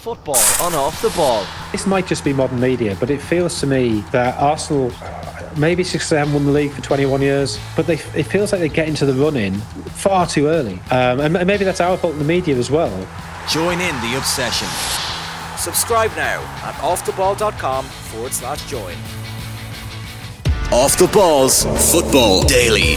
Football on Off the Ball. This might just be modern media, but it feels to me that Arsenal, maybe it's because they haven't won the league for 21 years, but it feels like they get into the run-in far too early. And maybe that's our fault in the media as well. Join in the obsession. Subscribe now at offtheball.com/join. Off the Ball's Football Daily.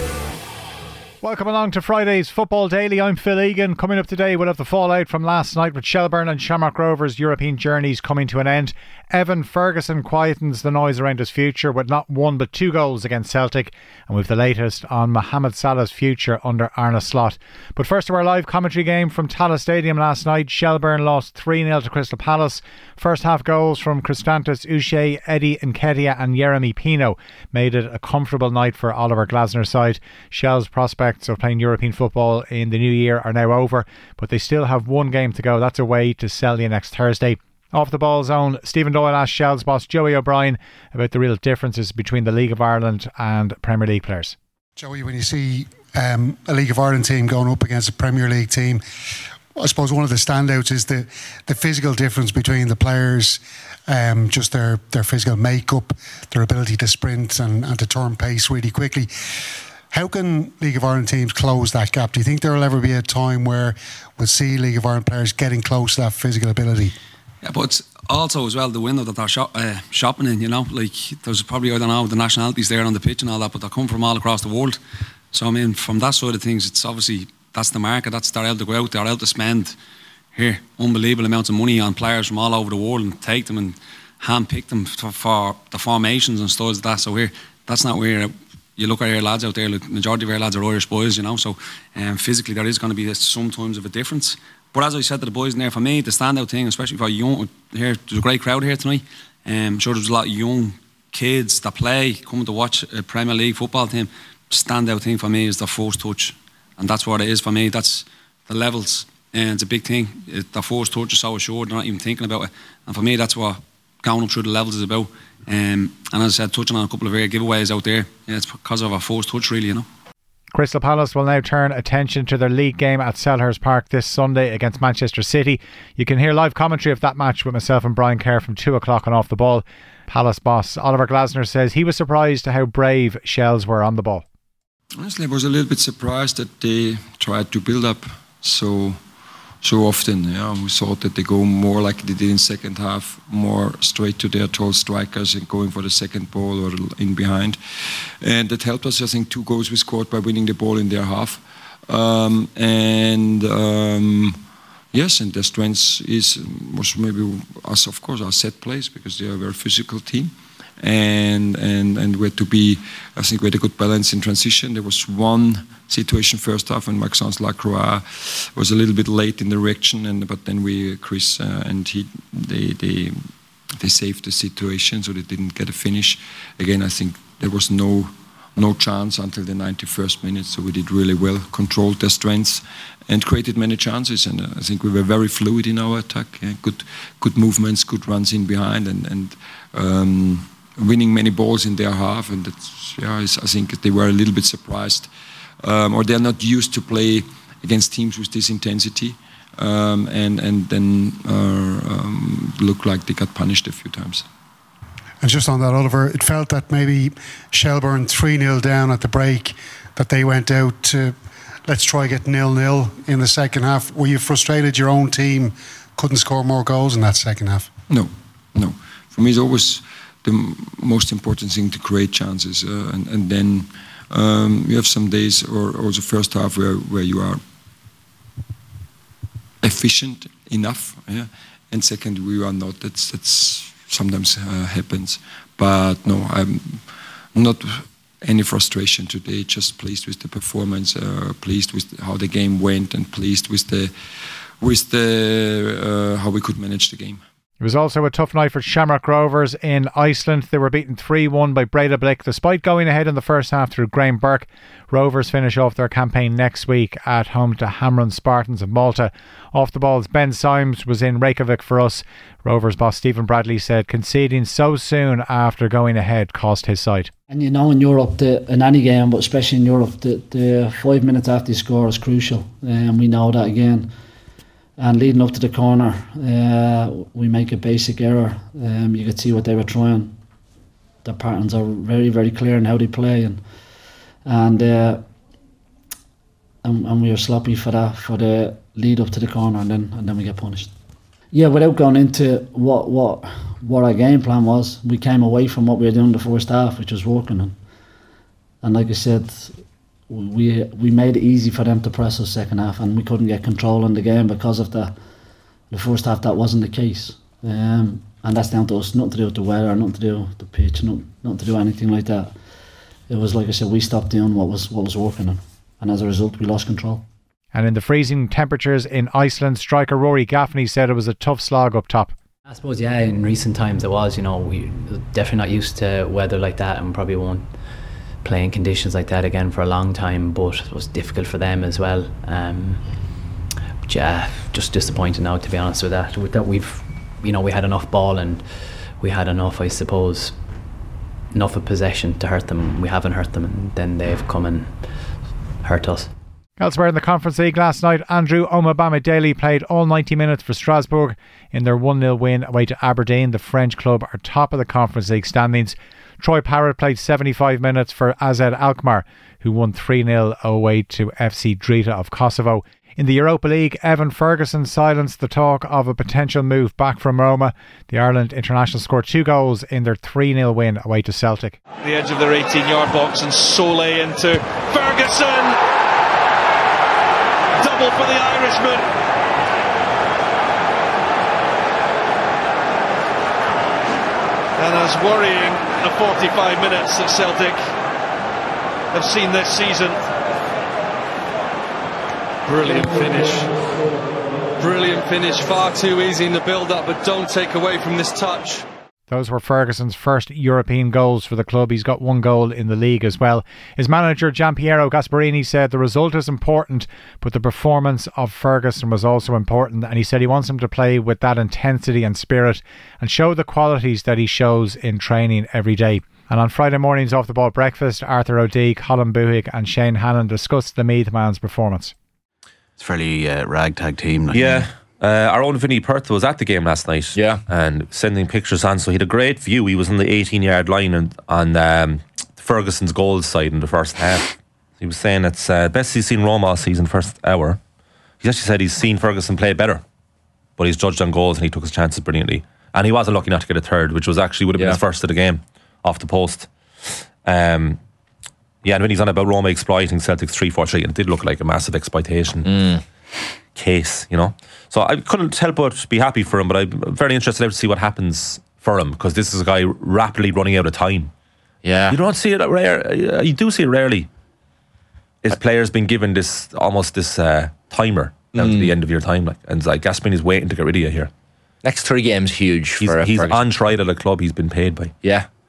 Welcome along to Friday's Football Daily. I'm Phil Egan. Coming up today, we'll have the fallout from last night with Shelbourne and Shamrock Rovers' European journeys coming to an end. Evan Ferguson quietens the noise around his future with not one but 2 goals against Celtic. And we've the latest on Mohamed Salah's future under Arne Slot. But first to our live commentary game from Tallaght Stadium last night. Shelbourne lost 3-0 to Crystal Palace. First half goals from Kristantos Uche, Eddie Nketiah and Yeremy Pino made it a comfortable night for Oliver Glasner's side. Shell's prospects of playing European football in the new year are now over, but they still have 1 game to go. That's away to Celje next Thursday. Off the Ball zone, Stephen Doyle asked Shell's boss Joey O'Brien about the real differences between the League of Ireland and Premier League players. Joey, when you see a League of Ireland team going up against a Premier League team, I suppose one of the standouts is the physical difference between the players, just their physical makeup, their ability to sprint and to turn pace really quickly. How can League of Ireland teams close that gap? Do you think there will ever be a time where we'll see League of Ireland players getting close to that physical ability? Yeah, but it's also as well the window that they're shopping in, you know, like there's probably, I don't know, the nationalities there on the pitch and all that, but they come from all across the world. So I mean, from that side of things, it's obviously, that's the market, they're able to go out, they're able to spend here unbelievable amounts of money on players from all over the world and take them and hand-pick them for the formations and stuff like that. So here, that's not where you look at our lads out there, like, the majority of our lads are Irish boys, you know, so physically there is going to be sometimes of a difference. But as I said to the boys in there, for me, the standout thing, especially for young, here, there's a great crowd here tonight. I'm sure there's a lot of young kids that play, coming to watch a Premier League football team. Standout thing for me is the first touch. And that's what it is for me. That's the levels. And it's a big thing. The first touch is so assured, they're not even thinking about it. And for me, that's what going up through the levels is about. And as I said, touching on a couple of rare giveaways out there, yeah, it's because of our first touch, really, you know. Crystal Palace will now turn attention to their league game at Selhurst Park this Sunday against Manchester City. You can hear live commentary of that match with myself and Brian Kerr from 2 o'clock on Off the Ball. Palace boss Oliver Glasner says he was surprised at how brave Shells were on the ball. Honestly, I was a little bit surprised that they tried to build up so often. Yeah, we thought that they go more like they did in second half, more straight to their tall strikers and going for the second ball or in behind. And that helped us. I think 2 goals we scored by winning the ball in their half. Yes, and their strength was maybe us, of course, our set plays, because they are a very physical team. And we had to be, I think we had a good balance in transition. There was one situation first half when Maxence Lacroix was a little bit late in the reaction, but then Chris and they saved the situation, so they didn't get a finish. Again, I think there was no chance until the 91st minute, so we did really well, controlled their strengths and created many chances. And I think we were very fluid in our attack. Yeah, good movements, good runs in behind, and winning many balls in their half. And that's, I think they were a little bit surprised, or they're not used to play against teams with this intensity, and then look like they got punished a few times. And just on that, Oliver, it felt that maybe Shelbourne 3-0 down at the break, that they went out to let's try get 0-0 in the second half. Were you frustrated your own team couldn't score more goals in that second half? No. For me, it's always the most important thing to create chances, and then you have some days or the first half where you are efficient enough, yeah? And second, we are not. That's sometimes happens, but no, I'm not any frustration today. Just pleased with the performance, pleased with how the game went, and pleased with the how we could manage the game. It was also a tough night for Shamrock Rovers in Iceland. They were beaten 3-1 by Breiðablik. Despite going ahead in the first half through Graham Burke, Rovers finish off their campaign next week at home to Hamrun Spartans of Malta. Off the Ball's Ben Symes was in Reykjavik for us. Rovers boss Stephen Bradley said conceding so soon after going ahead cost his side. And you know, in Europe, in any game, but especially in Europe, the 5 minutes after you score is crucial. And we know that again. And leading up to the corner, we make a basic error. You could see what they were trying. The patterns are very, very clear in how they play, and we were sloppy for the lead up to the corner, and then we get punished. Yeah, without going into what our game plan was, we came away from what we were doing in the first half, which was working, and like I said, we made it easy for them to press us second half, and we couldn't get control in the game because of the first half. That wasn't the case, and that's down to us. Nothing to do with the weather, nothing to do with the pitch, nothing to do with anything like that. It was, like I said, we stopped doing what was working, and as a result we lost control. And in the freezing temperatures in Iceland, striker Rory Gaffney said it was a tough slog up top. I suppose, yeah, in recent times it was. We definitely not used to weather like that, and probably won't play in conditions like that again for a long time, but it was difficult for them as well. But yeah, just disappointed now, to be honest with that. We've, we had enough ball and we had enough, I suppose, enough of possession to hurt them. We haven't hurt them, and then they've come and hurt us. Elsewhere in the Conference League last night, Andrew Omobamidele played all 90 minutes for Strasbourg in their 1-0 win away to Aberdeen. The French club are top of the Conference League standings. Troy Parrott played 75 minutes for AZ Alkmaar, who won 3-0 away to FC Drita of Kosovo. In the Europa League, Evan Ferguson silenced the talk of a potential move back from Roma. The Ireland international scored 2 goals in their 3-0 win away to Celtic. The edge of their 18-yard box, and Sole into Ferguson. Double for the Irishman. And as worrying a 45 minutes that Celtic have seen this season. Brilliant finish, far too easy in the build-up, but don't take away from this touch. Those were Ferguson's first European goals for the club. He's got 1 goal in the league as well. His manager, Gianpiero Gasparini, said the result is important, but the performance of Ferguson was also important, and he said he wants him to play with that intensity and spirit and show the qualities that he shows in training every day. And on Friday morning's Off the Ball Breakfast, Arthur O'Deague, Colin Buhig and Shane Hannon discussed the Meath man's performance. It's a fairly ragtag team. Our own Vinny Perth was at the game last night, and sending pictures on, so he had a great view. He was on the 18-yard line on Ferguson's goals side in the first half. He was saying it's best he's seen Roma all season, first hour. He actually said he's seen Ferguson play better, but he's judged on goals and he took his chances brilliantly, and he wasn't lucky not to get a third, which would have been his first of the game off the post. And when he's on about Roma exploiting Celtic's 3-4-3, and it did look like a massive exploitation case, So I couldn't help but be happy for him, but I'm very interested to see what happens for him, because this is a guy rapidly running out of time. Yeah. You don't see it rare. You do see it rarely. His players being given this timer down to the end of your time, and Gasparini is waiting to get rid of you here. Next 3 games huge. He's on trial at a club he's been paid by.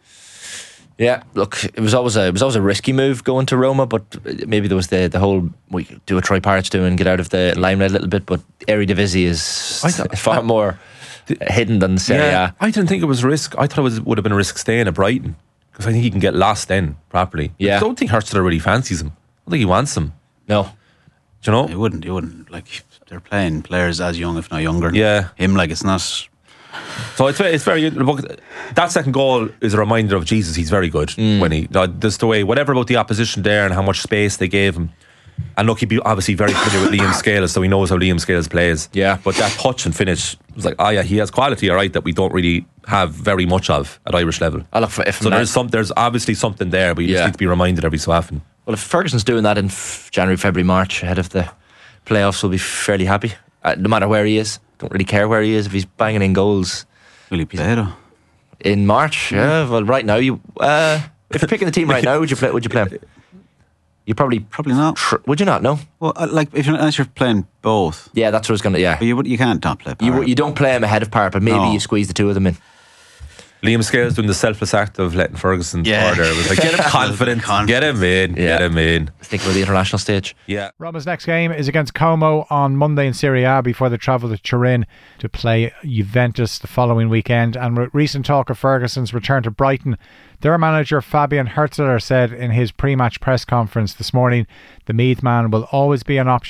Yeah, look, it was always a risky move going to Roma, but maybe there was the whole, we do what Troy Parrott's doing, get out of the limelight a little bit, but Eredivisie is far more hidden than Serie A. I didn't think it was risk. I thought it would have been a risk staying at Brighton, because I think he can get lost then properly. Yeah. I don't think Hurster really fancies him. I don't think he wants him. No. Do you know? He wouldn't. Like, they're playing players as young, if not younger. Yeah. Him, it's not... So it's very. That second goal is a reminder of Jesus. He's very good when he. Just the way, whatever about the opposition there and how much space they gave him. And look, he'd be obviously very familiar with Liam Scales, so he knows how Liam Scales plays. Yeah. But that touch and finish was he has quality, all right, that we don't really have very much of at Irish level. There's obviously something there, but you just need to be reminded every so often. Well, if Ferguson's doing that in January, February, March ahead of the playoffs, we'll be fairly happy. No matter where he is. Don't really care where he is if he's banging in goals. Will he play though? In March? Yeah. Well, right now if you're picking the team right now, would you play him? You probably not. Would you not? No. Well, unless you're playing both. Yeah, that's what I was going to. Yeah. But you can't not play Parrott. You don't play him ahead of Parrott, but maybe you squeeze the 2 of them in. Liam Scales doing the selfless act of letting Ferguson order. It was get him confident, get him in, get him in. Think about the international stage. Yeah. Roma's next game is against Como on Monday in Serie A before they travel to Turin to play Juventus the following weekend. And with recent talk of Ferguson's return to Brighton, their manager Fabian Herzler said in his pre-match press conference this morning, the Meath man will always be an option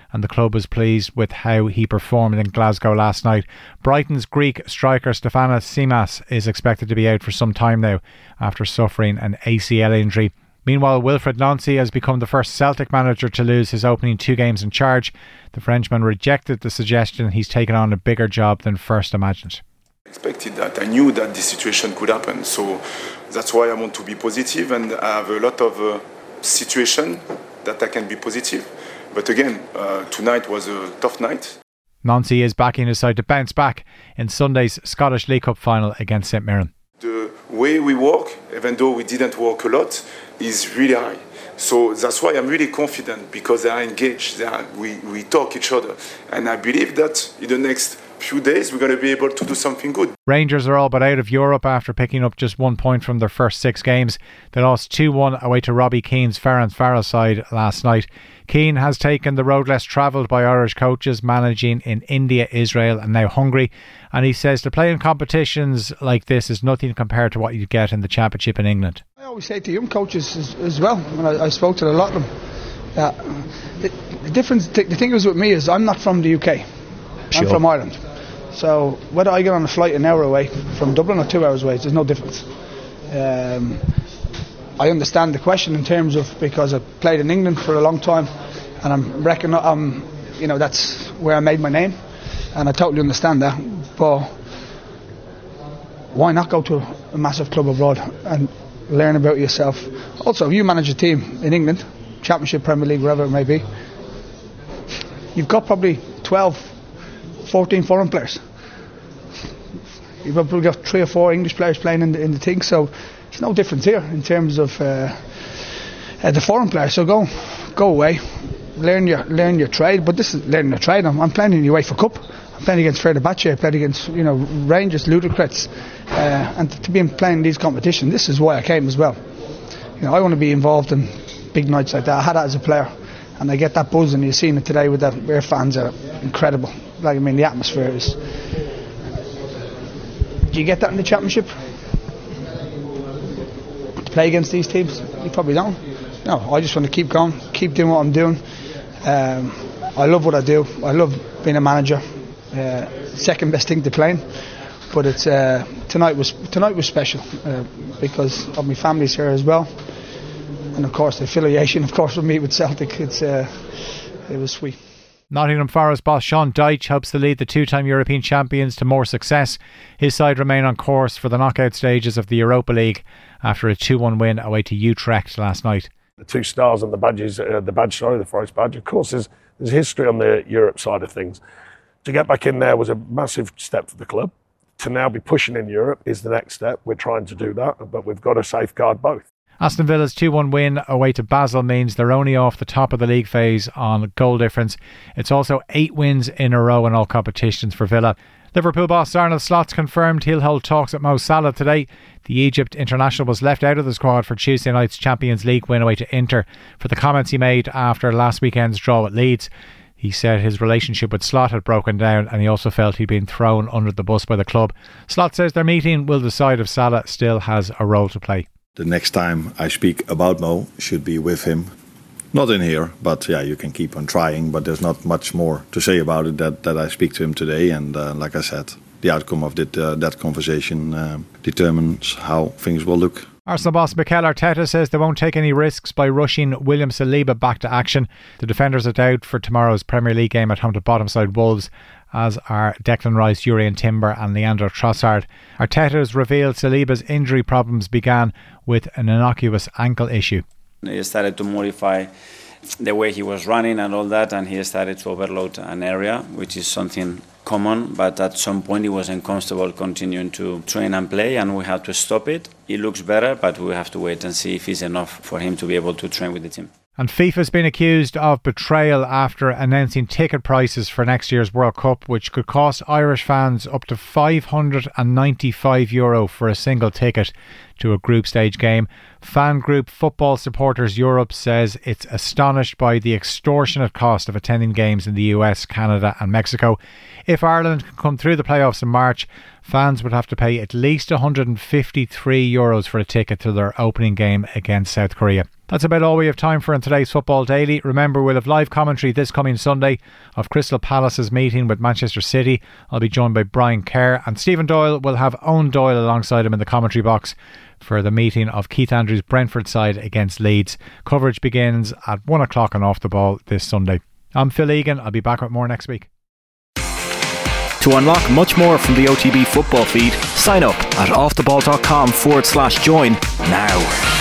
and the club was pleased with how he performed in Glasgow last night. Brighton's Greek striker Stefanos Tsitsipas is expected to be out for some time now after suffering an ACL injury. Meanwhile, Wilfried Nancy has become the first Celtic manager to lose his opening 2 games in charge. The Frenchman rejected the suggestion he's taken on a bigger job than first imagined. I expected that. I knew that this situation could happen. So that's why I want to be positive, and I have a lot of situation that I can be positive. But again, tonight was a tough night. Nancy is backing his side to bounce back in Sunday's Scottish League Cup final against St Mirren. The way we work, even though we didn't work a lot, is really high. So that's why I'm really confident, because they are engaged, we talk each other. And I believe that in the next few days we're going to be able to do something good. Rangers are all but out of Europe after picking up just 1 point from their first 6 games. They lost 2-1 away to Robbie Keane's Ferencváros side last night. Keane has taken the road less travelled by Irish coaches, managing in India, Israel and now Hungary, and he says to play in competitions like this is nothing compared to what you get in the Championship in England. I always say to young coaches as well, when I spoke to a lot of them, the difference, the thing is with me is I'm not from the UK, I'm from Ireland. So whether I get on a flight an hour away from Dublin or 2 hours away, there's no difference. I understand the question in terms of, because I played in England for a long time, and that's where I made my name, and I totally understand that. But why not go to a massive club abroad and learn about yourself? Also, if you manage a team in England, Championship, Premier League, wherever it may be, you've got probably 12, 14 foreign players. You've probably got 3 or 4 English players playing in the thing, so there's no difference here in terms of the foreign players. So go away, learn your trade. But this is learning your trade. I'm playing in the UEFA Cup. I'm playing against Fenerbahce. I played against Rangers, Ludogorets, and to be playing these competitions. This is why I came as well. I want to be involved in big nights like that. I had that as a player, and I get that buzz, and you've seen it today with that. Their fans are incredible. The atmosphere is. Do you get that in the Championship? To play against these teams? You probably don't. No, I just want to keep going, keep doing what I'm doing. I love what I do. I love being a manager. Second best thing to playing. But it's tonight was special because of my family's here as well, and of course the affiliation, with me with Celtic. It was sweet. Nottingham Forest boss Sean Dyche hopes to lead the 2-time European champions to more success. His side remain on course for the knockout stages of the Europa League after a 2-1 win away to Utrecht last night. The 2 stars on the badges, the Forest badge. Of course, there's history on the Europe side of things. To get back in there was a massive step for the club. To now be pushing in Europe is the next step. We're trying to do that, but we've got to safeguard both. Aston Villa's 2-1 win away to Basel means they're only off the top of the league phase on goal difference. It's also 8 wins in a row in all competitions for Villa. Liverpool boss Arne Slot confirmed he'll hold talks at Mo Salah today. The Egypt international was left out of the squad for Tuesday night's Champions League win away to Inter for the comments he made after last weekend's draw at Leeds. He said his relationship with Slot had broken down, and he also felt he'd been thrown under the bus by the club. Slot says their meeting will decide if Salah still has a role to play. The next time I speak about Mo should be with him. Not in here, but yeah, you can keep on trying, but there's not much more to say about it that I speak to him today. And like I said, the outcome of that conversation determines how things will look. Arsenal boss Mikel Arteta says they won't take any risks by rushing William Saliba back to action. The defenders are out for tomorrow's Premier League game at home to bottom side Wolves, as are Declan Rice, Jurrien Timber and Leandro Trossard. Arteta has revealed Saliba's injury problems began with an innocuous ankle issue. He started to modify the way he was running and all that, and he started to overload an area, which is something common, but at some point he wasn't comfortable continuing to train and play, and we had to stop it. He looks better, but we have to wait and see if it's enough for him to be able to train with the team. And FIFA's been accused of betrayal after announcing ticket prices for next year's World Cup, which could cost Irish fans up to €595 for a single ticket. to a group stage game. Fan group Football Supporters Europe says it's astonished by the extortionate cost of attending games in the US, Canada and Mexico. If Ireland can come through the playoffs in March, fans would have to pay at least €153 for a ticket to their opening game against South Korea. That's about all we have time for in today's Football Daily. Remember, we'll have live commentary this coming Sunday of Crystal Palace's meeting with Manchester City. I'll be joined by Brian Kerr, and Stephen Doyle will have Owen Doyle alongside him in the commentary box for the meeting of Keith Andrews' Brentford side against Leeds. Coverage begins at 1 o'clock on Off the Ball this Sunday. I'm Phil Egan. I'll be back with more next week. To unlock much more from the OTB football feed, sign up at offtheball.com/join now.